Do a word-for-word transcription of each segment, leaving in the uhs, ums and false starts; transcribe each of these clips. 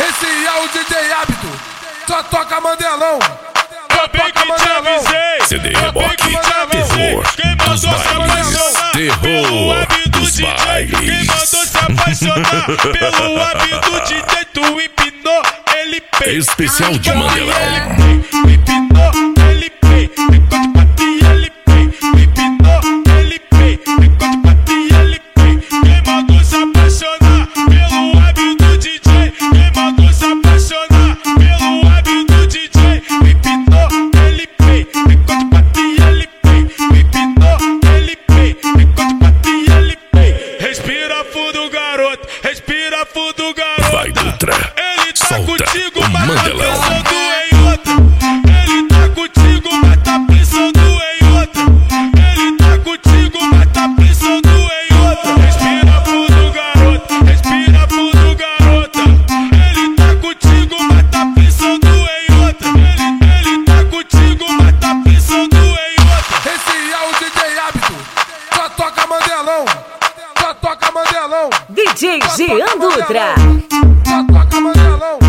Esse é o D J Hábito, só toca Mandelão. Eu bem que te avisei, C D Reboque, terror dos bailes, terror dos bailes. Quem mandou se apaixonar pelo hábito de D J, tu empinou, ele pei. Especial de Mandelão. Empinou, ele pei. Ficou de patinha, ele pei. Empinou, ele pei. Ficou de patinha, ele pei. Quem mandou se apaixonar pelo hábito do D J? Quem mandou se apaixonar pelo hábito do D J? Empinou, ele pei. Ficou de patinha, ele pei. Empinou, ele pei. Ficou de patinha, ele pei. Respira fundo, garoto. Respira fundo, garoto. Vai, Dutra. Ele tá Solta contigo, o mas tá Mandelão. pensando em outra. Ele tá contigo, mas tá pensando em outra. Ele tá contigo, mas tá pensando em outra. Respira fundo, garoto. Respira fundo, garota. Ele tá contigo, mas tá pensando em outra. Ele, ele tá contigo, mas tá pensando em outra. Esse é o D J Hábito, só toca Mandelão. Só toca Mandelão. D J Jean Dutra. Só toca Mandelão.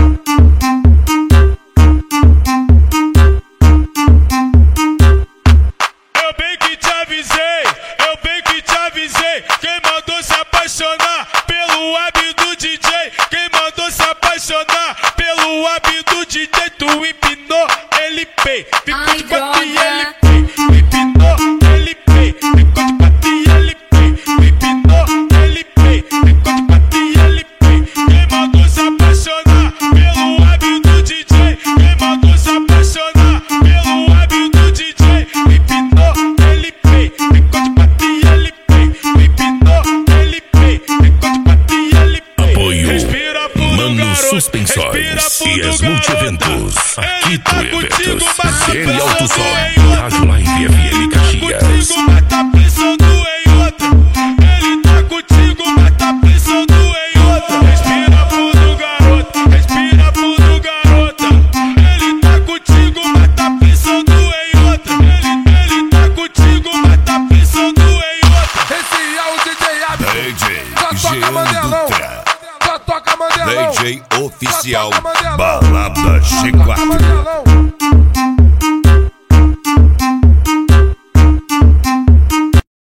Eu bem que te avisei, eu bem que te avisei. Quem mandou se apaixonar pelo hábito do D J? Quem mandou se apaixonar pelo hábito do D J? Tu empinou, ele pei. Ficou de patinha, ele pei. Empinou, ele pei. Ficou de patinha, ele pei. Empinou, ele pei. Ficou de patinha, ele pei. Quem mandou se apaixonar pelo hábito do D J? Quem mandou se apaixonar pelo hábito do D J? Empinou, ele pei. Ficou de patinha, ele pei. Empinou, ele pei. Ficou de patinha, ele pei. Apoio Respira fundo, Mano garoto. Suspensóis Respira e fundo, as garoto. multieventos. Ele Aqui tá tu contigo, eventos. mas tá C L pensando Alto Som. em outra. Rádio Live F M Caxias. Contigo, mas tá pensando em outra. Ele tá contigo, mas tá pensando em outra. Respira fundo, garoto. Respira fundo, garota. Ele tá contigo, mas tá pensando em outra. Ele, ele tá contigo, mas tá pensando em outra. Esse é o D J Hábito, D J só toca Jean Mandelão. Dutra, Só toca Mandelão. D J oficial Só toca Mandelão. Balada G Toca quatro. Mandelão.